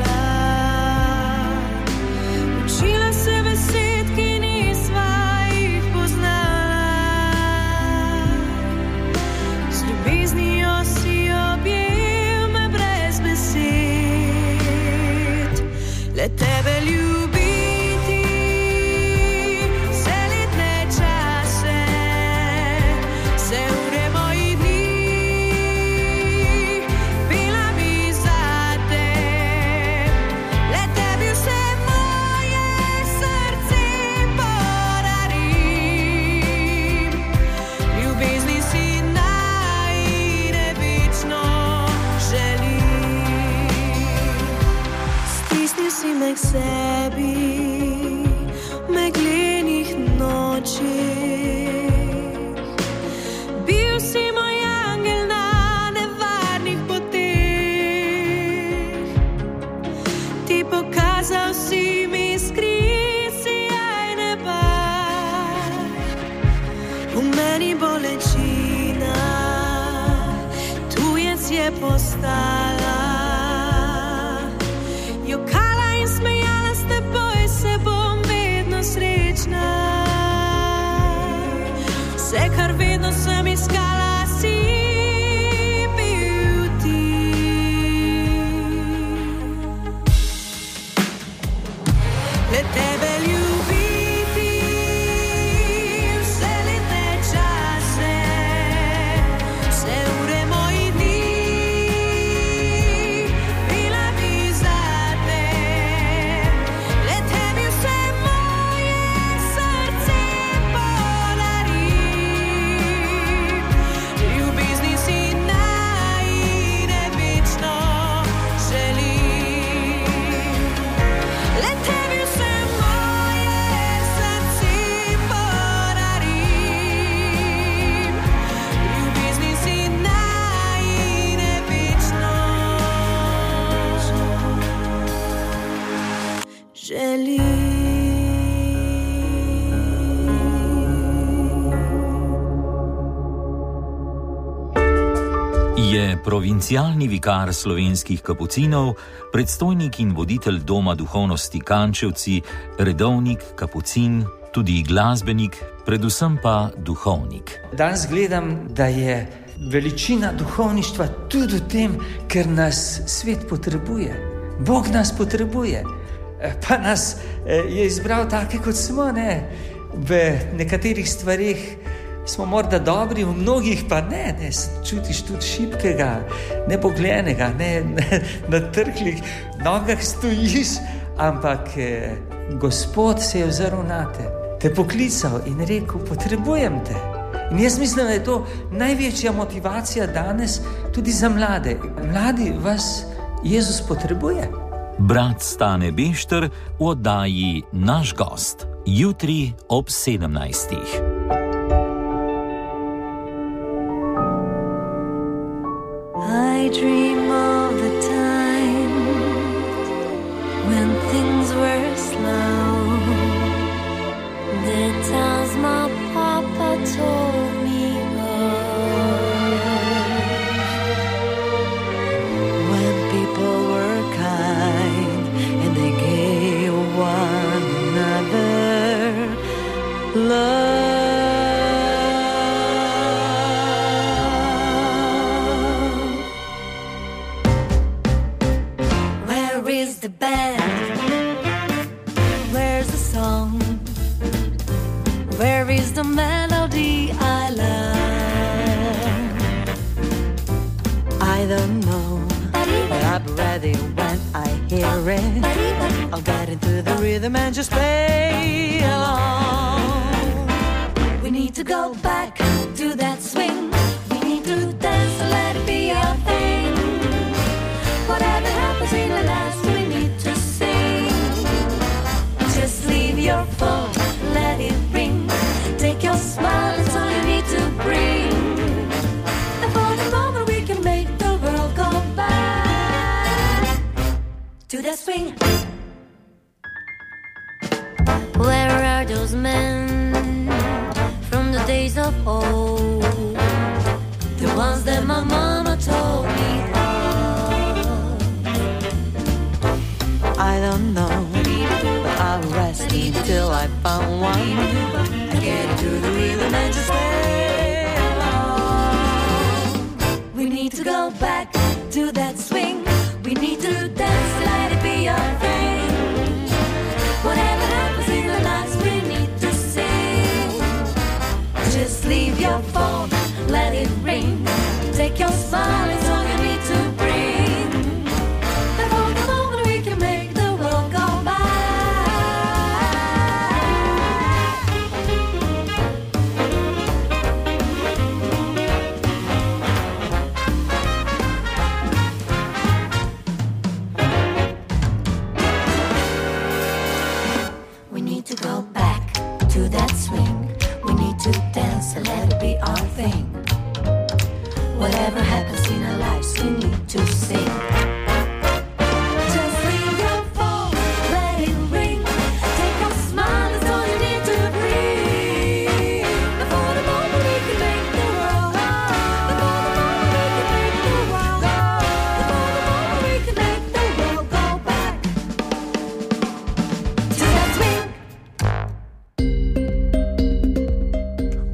Le tebe ljubiti, vse letne čase, vse ure mojih dni, pila bi zate, k sebi meglenih nočih. Bil si moj angel na nevarnih poteh, ti pokazal si mi skrit sijaj neba. V meni bolečina tujec je postala, jokala in smejala s teboj, se bom vedno srečna. Vse, kar vedno sem iskala, si bil ti. Le tebe ljubiti vse letne čase, vse ure mojih dni, bila bi zate. Le tebi vse moje srce podarim, ljubezni si naj ne večno želim. Le tebi vse moje srce podarim, ljubezni si naj ne večno Je provincialni vikar slovenskih kapucinov, predstojnik in voditelj Doma duhovnosti Kančevci, redovnik, kapucin, tudi glasbenik, predvsem pa duhovnik. Danes gledam, da je veličina duhovništva tudi v tem, ker nas svet potrebuje. Bog nas potrebuje, pa nas je izbral take, kot smo, ne? V nekaterih stvarih smo morda dobri, v mnogih pa ne, ne, čutiš tudi šibkega, nepoglenega, ne, ne, na trhlih nogah stojiš, ampak eh, Gospod se je ozrl nate, te poklical in rekel, potrebujem te. In jaz mislim, da je to največja motivacija danes tudi za mlade. Mladi vas Jezus potrebuje. Brat Stane Bešter v oddaji Naš gost, jutri ob sedemnajstih. I dream of the time when things were slow, the times my papa told me of, when people were kind and they gave one another love. The band, where's the song, where is the melody I love? I don't know, but I'm ready when I hear it. I'll get into the rhythm and just play along. We need to go back to that swing, we need to dance and let it be our thing. Whatever happens in the last, your phone, let it ring. Take your smile, it's all you need to bring. And for the moment we can make the world go back to that swing. Where are those men from the days of old? The ones that my mama told me of. I don't know, I'll rest till I found one. I get into the rhythm and just play along. We need to go back to that swing. We need to dance, let it be our thing. Whatever happens in the lives, we need to sing. Just leave your phone, let it ring. Take your smile, it's all you need to bring. And for the moment we can make the world go by.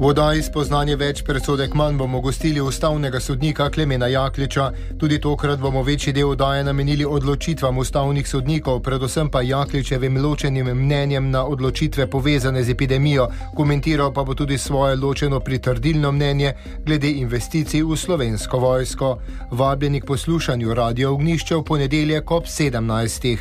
V oddaji Spoznanje več, predsodek manj bomo gostili ustavnega sodnika Klemena Jakliča. Tudi tokrat bomo večji del oddaje namenili odločitvam ustavnih sodnikov, predvsem pa Jakličevim ločenim mnenjem na odločitve povezane z epidemijo. Komentiral pa bo tudi svoje ločeno pritrdilno mnenje glede investicij v Slovensko vojsko. Vabljeni k poslušanju Radio Ognjišče v ponedeljek ob sedemnajstih.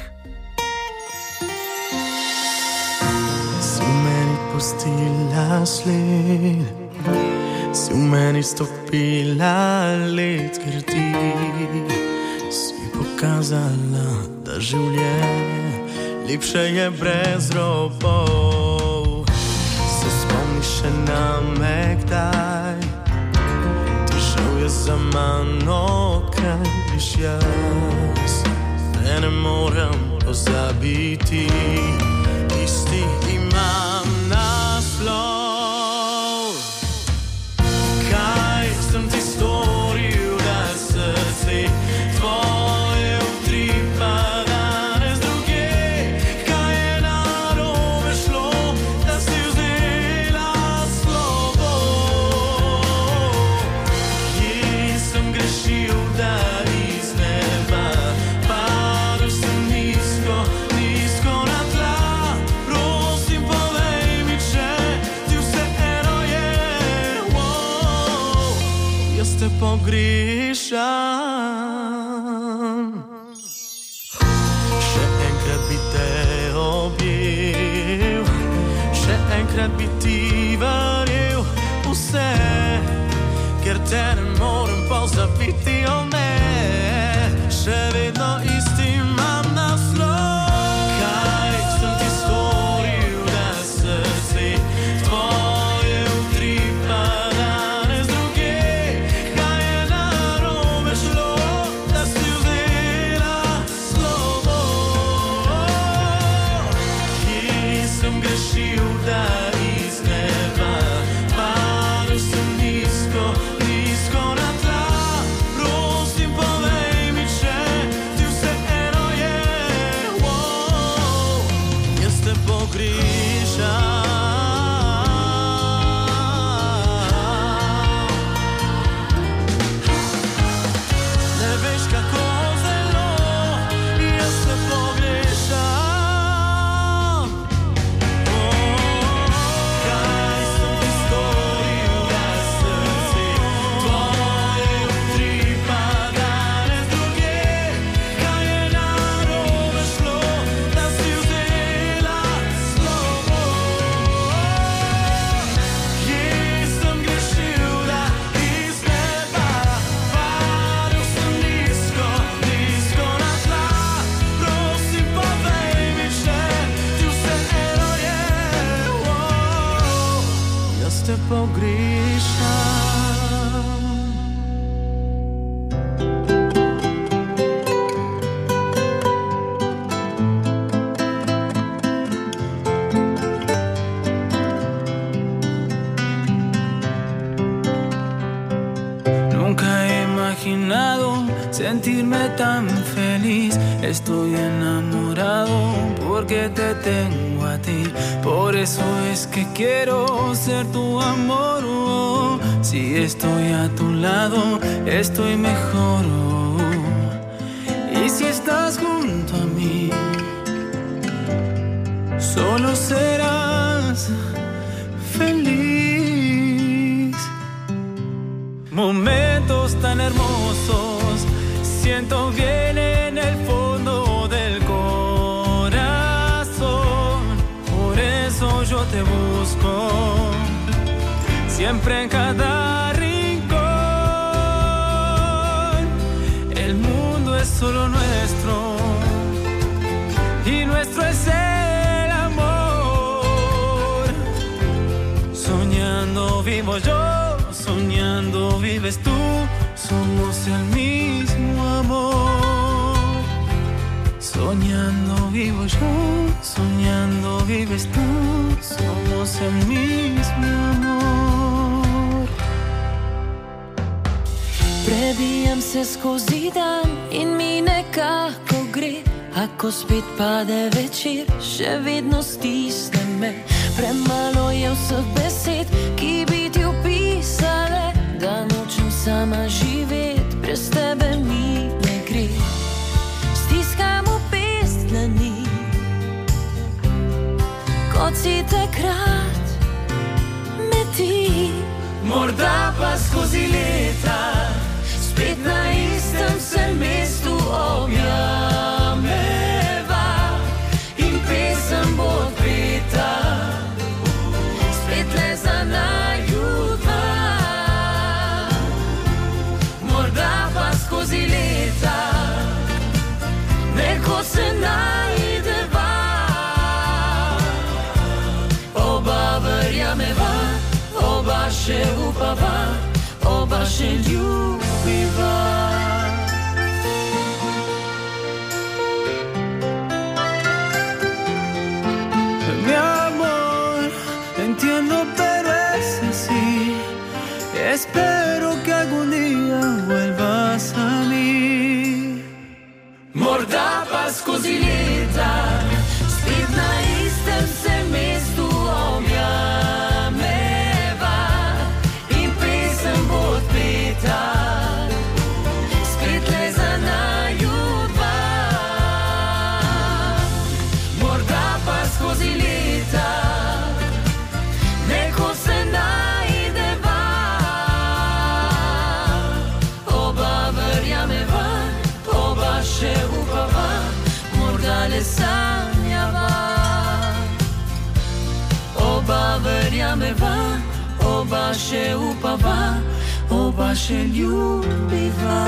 Pustila sled, si v meni stopila let, ker ti si pokazala, da življenje lepše je brez robov. Se spomniš še na me kdaj, prišel je za mano kraj, viš jaz te ne morem pozabiti, isti imam naslov. Kaj sem ti storil, da srce tvoje utripa danes druge? Kaj je narobe šlo, da si vzela slovo? Kje sem grešil, da iz neba padel sem nizko, nizko na tla? Te pogrešam. Še enkrat bi te objel, še enkrat bi ti verjel vse, ker te ne morem pozabiti, o ne, še vedno isti imam naslov. Kaj sem ti storil, da srce tvoje utripa danes druge? Da iz neba padel sem nizko, nizko na tla. Prosim, povej mi, če ti vseeno je, wow, jaz te pogrešam. Ne veš, kako zelo jaz te pogrešam. Te pogrešam. Nunca he imaginado sentirme tan feliz. Estoy enamorado porque te tengo a ti. Por eso es que quiero ser tu amor. Oh, si estoy a tu lado, estoy mejor. Oh, y si estás junto a mí, solo serás feliz. Momentos tan hermosos siento bien en el fondo del corazón. Por eso yo te busco siempre en cada rincón. El mundo es solo nuestro y nuestro es el amor. Soñando vivo yo, soñando vives tú, somos el mismo amor. Soñando vivo yo, soñando vives tú, somos el mismo amor. Prebijam se skozi dan in mi nekako gre, a ko spet pade večer, še vedno stisne me. Premalo je vseh besed, ki bi ti da nočem sama živeti, brez tebe mi ne gre. Stiskamo pest na ni, kot si takrat me ti. Morda pa skozi leta spet na istem sem mestu objameva in pesem bo odpeta, spet le za naju dva. Morda pa skozi leta neko se najdeva, oba verjameva, oba še upava, oba še ljubiva. Mi amor, entiendo pero es así, espero que algún día vuelvas a mí. Morda pa skozi leta spet na istem se mestu objameva in pesem bo odpeta, spet le za naju dva. Morda pa skozi leta neko se najdeva, oba verjameva, oba še upava, morda le sanjava. Oba verjameva, oba še upava, oba še ljubiva.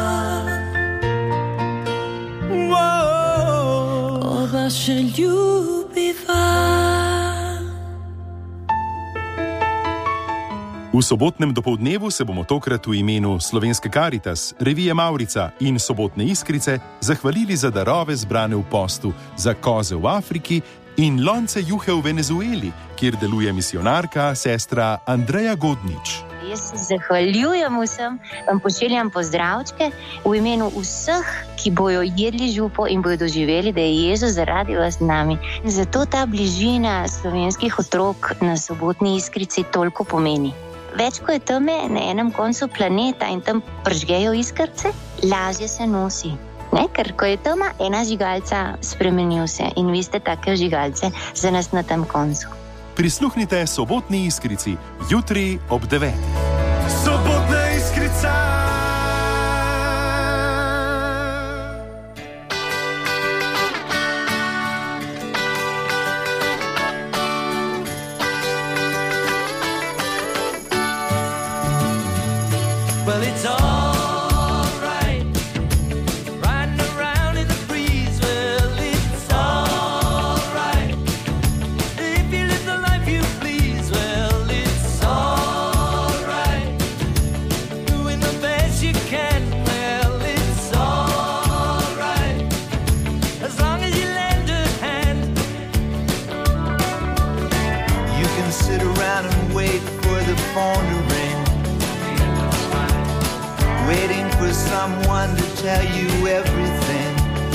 Oba še ljubiva. V sobotnem dopoldnevu se bomo tokrat v imenu Slovenske Karitas, revije Mavrica in Sobotne Iskrice zahvalili za darove zbrane v postu, za koze v Afriki in lonce juhe v Venezueli, kjer deluje misijonarka sestra Andreja Godnič. Jaz se zahvaljujem vsem, vam pošiljam pozdravčke v imenu vseh, ki bojo jedli župo in bojo doživeli, da je Jezus zaradi vas z nami. Zato ta bližina slovenskih otrok na Sobotni Iskrici toliko pomeni. Več ko je teme na enem koncu planeta in tam pržgejo iskrce, lažje se nosi. Ne? Ker ko je tema, ena žigalca spremeni vse in vi ste take žigalce za nas na tem koncu. Prisluhnite Sobotni Iskrici jutri ob devetih. Sobotna Iskrica. Well, it's all right, riding around in the breeze. Well, it's all right, if you live the life you please. Well, it's all right, doing the best you can. Well, it's all right, as long as you lend a hand. You can sit around and wait for the phone to ring, waiting for someone to tell you everything.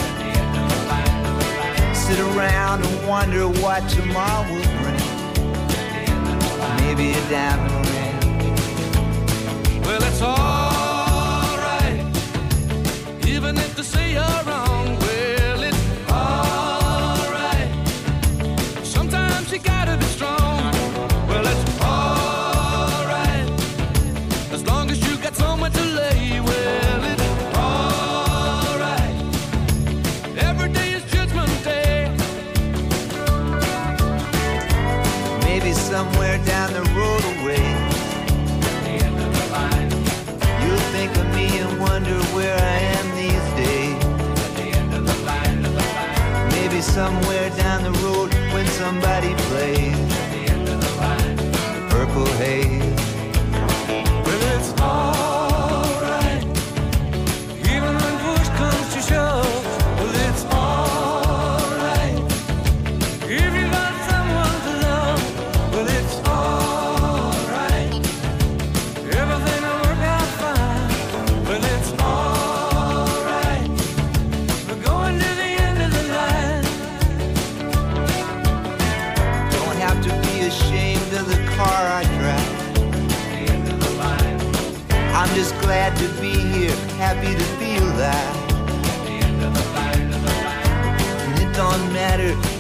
Sit around and wonder what tomorrow will bring. Maybe a diamond ring. Well, it's all right, even if they say you're wrong. Well, it's all right, sometimes you gotta be strong. Well, it's all right, as long as you got someone to lay. Well, it's all right, every day is Judgment Day. Maybe somewhere down the road away, at the end of the line, you'll think of me and wonder where I am these days. At the end of the line, of the line. Maybe somewhere down the road when somebody plays at the end of the line, the Purple Haze. Well, it's all right, even when push comes to shove. Well, it's all right, if you got someone to love. Well, it's all right, everything will work out fine. Well, it's all right, we're going to the end of the line. Don't have to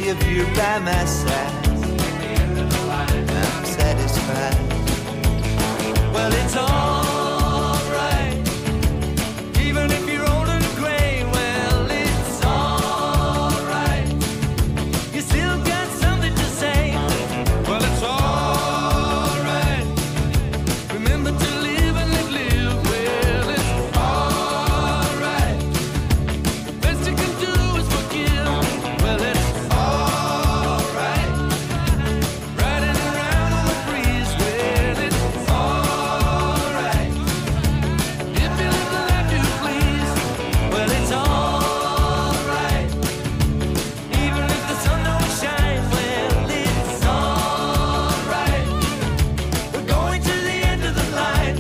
if you're by my side. I'm satisfied. Well, it's all right, even if you're old and gray. Well, it's all right. You still got something to say. Well, it's all right. Remember to live and let live. Well, it's all right. The best you can do is forgive. Well, it's all right. Riding around on the breeze. Well, it's all right. If you live the life you please. Well, it's all right. Even if the sun don't shine. Well, it's all right. We're going to the end of the line.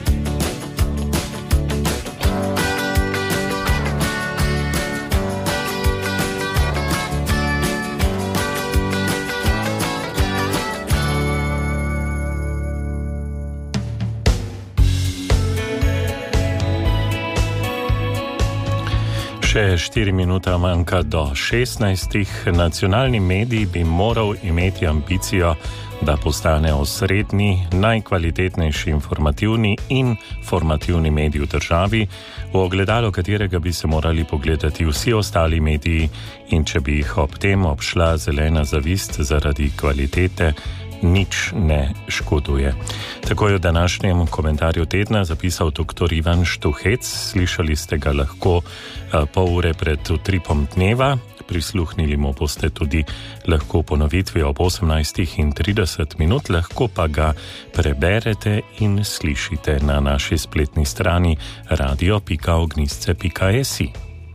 Še štiri minute manjka do šestnajstih. Nacionalni medij bi moral imeti ambicijo, da postane osrednji, najkvalitetnejši informativni in formativni medij v državi, v ogledalo katerega bi se morali pogledati vsi ostali mediji, in če bi jih ob tem obšla zelena zavist zaradi kvalitete, nič ne škoduje. Tako je v današnjem komentarju tedna zapisal dr. Ivan Štuhec. Slišali ste ga lahko pol ure pred utripom dneva. Prisluhnili mu boste tudi lahko ponovitvi ob osemnajstih in trideset minut, lahko pa ga preberete in slišite na naši spletni strani radio pika ognjisce pika si.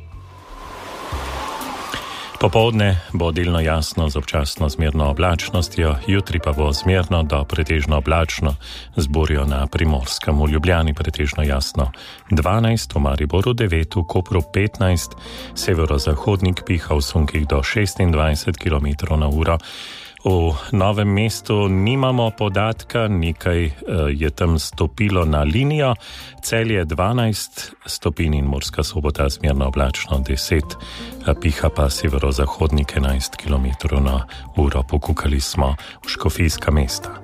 Popoldne bo delno jasno z občasno zmerno oblačnostjo, jutri pa bo zmerno do pretežno oblačno, z burjo na Primorskem, v Ljubljani pretežno jasno dvanajst, v Mariboru devet, v Kopru petnajst, severozahodnik piha v sunkih do šestindvajset kilometrov na uro. V Novem mestu nimamo podatka, nekaj je tam stopilo na linijo, Celje dvanajst stopinj in Murska Sobota zmerno oblačno deset, piha pa severozahodnik enajst kilometrov na uro. Pokukali smo v Škofijska mesta.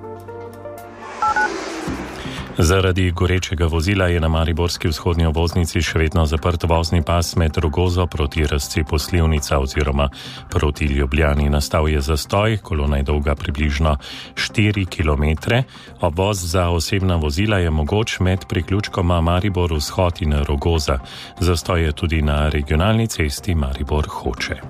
Zaradi gorečega vozila je na mariborski vzhodni obvoznici še vedno zaprt vozni pas med Rogozo proti razcepu Slivnica oziroma proti Ljubljani. Nastal je zastoj, kolona je dolga približno štiri kilometre. Obvoz za osebna vozila je mogoč med priključkoma Maribor vzhod in Rogoza. Zastoj je tudi na regionalni cesti Maribor-Hoče.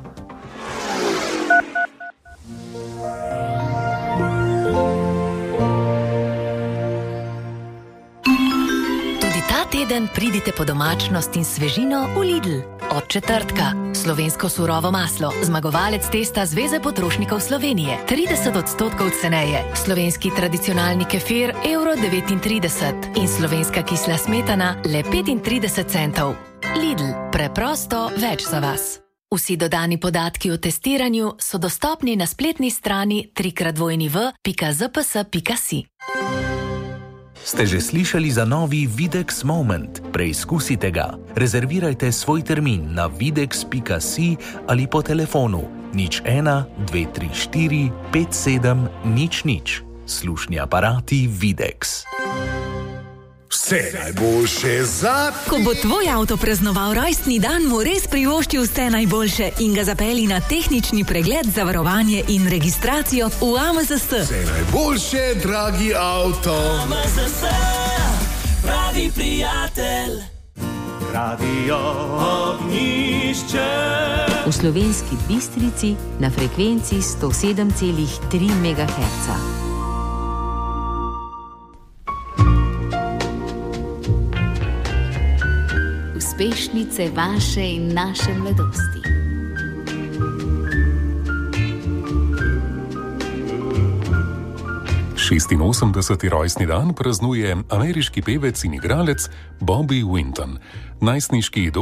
Teden pridite po domačnost in svežino v Lidl. Od četrtka. Slovensko surovo maslo. Zmagovalec testa Zveze potrošnikov Slovenije. trideset odstotkov ceneje. Slovenski tradicionalni kefir evro devetintrideset. In slovenska kisla smetana le petintrideset centov. Lidl. Preprosto več za vas. Vsi dodani podatki o testiranju so dostopni na spletni strani trikrat dvojni v pika zps pika si. Ste že slišali za novi Videx Moment? Preizkusite ga. Rezervirajte svoj termin na videx pika si ali po telefonu nič ena dve tri štiri pet sedem nič nič. Slušni aparati Videx. Vse najboljše za... Ko bo tvoj avto praznoval rojstni dan, mu res privošči vse najboljše in ga zapeli na tehnični pregled, zavarovanje in registracijo v A M Z S. Vse najboljše, dragi avto. A M Z S, pravi prijatelj. Radio Ognjišče. V Slovenski Bistrici na frekvenci sto sedem celih tri megaherca. Uspešnice vaše in naše mladosti. šestinosemdeseti rojstni dan praznuje ameriški pevec in igralec Bobby Winton. Najstniški